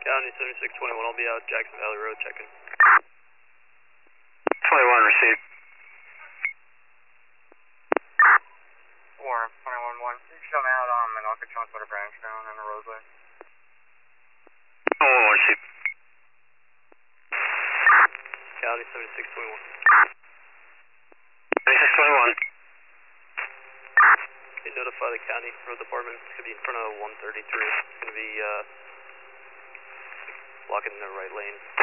County 7621, I'll be out Jackson Valley Road checking. 21 received. Warren, 21-1. You can show me out on Minoka Chunk with a branch down in the roadway. 21 received. County 7621. 7621. They notify the county road department. It's going to be in front of 133. It's going to be blocking the right lane.